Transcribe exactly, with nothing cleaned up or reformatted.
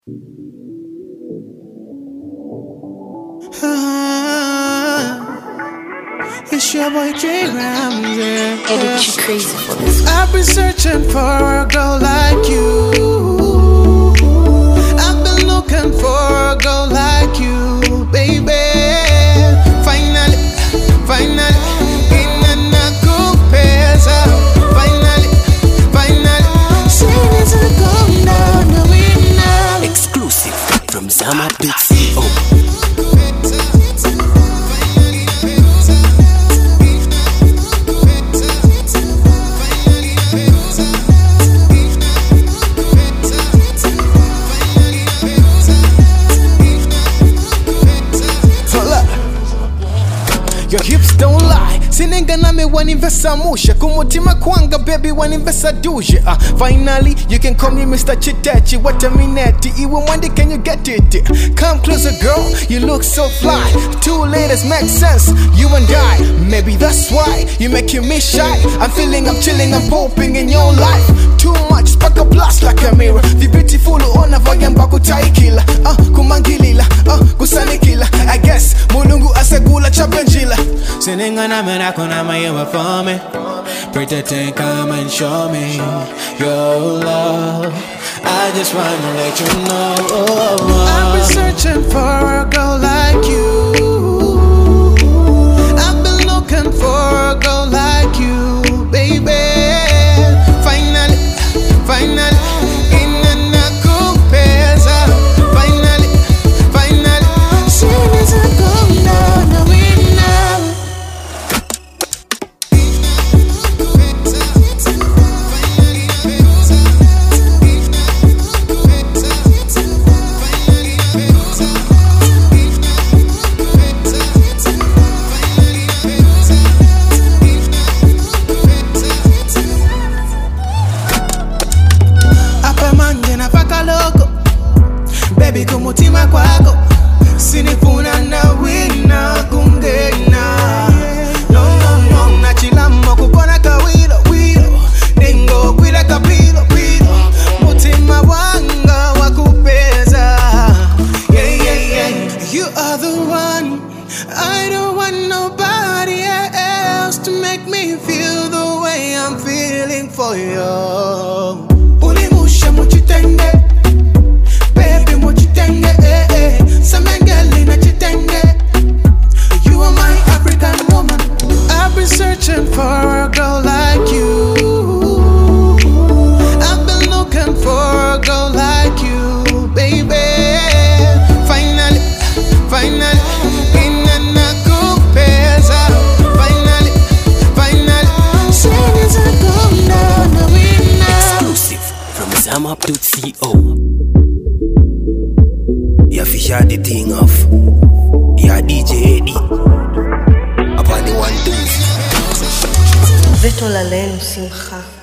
It's your boy Jay Ramsey. Eddie, you crazy for this. I've been searching for a girl like you. I've been looking for a girl like you, baby. Finally, finally, in a coupe. Finally, finally, saying it's a go now, no we now. Exclusive from Zama Beats C O. Your hips don't lie. Sinenga name wanivesa musha. Kumutima kwanga baby wanivesa duje. uh, Finally you can call me Mister Chitechi. What a minute. Even one day can you get it? Come closer girl, you look so fly. Two ladies make sense, you and I. Maybe that's why you making me shy. I'm feeling, I'm chilling, I'm hoping in your life. Too much, spark a blast like a mirror. The beautiful ona vayamba kutaikila. Uh, kumangilila, uh, kusanikila. I guess mulungu asegula chapenjila. Sinenga na mena kuna mayewa for me. Pretty thing, come and show me your love. I just wanna let you know I've been searching for a girl like you. I've been looking for a girl like you, baby. Finally, finally, in a coupe. Finally, finally, saying it's a go now, no we now. Baby kumutima kwako sinifuna na wina kungena. No no no nachilamo kukona kawilo wilo ningo kwila kapilo pilo mutima wanga wakupeza. Yeah yeah yeah, you are the one. I don't want nobody else to make me feel the way I'm feeling for you. Ulimusha muchitenge baby, what you think, eh, eh. Samangeli na chitenge. You are my African woman. I've been searching for a girl like you. I've been looking for a girl like you, baby. Finally, finally, in a coupe. Finally, finally, saying it's a go now, no we now. Exclusive from Zama Beats C O. You fish the thing off. Yeah, D J Eddie. Upon the one two. Vito la lenu simcha.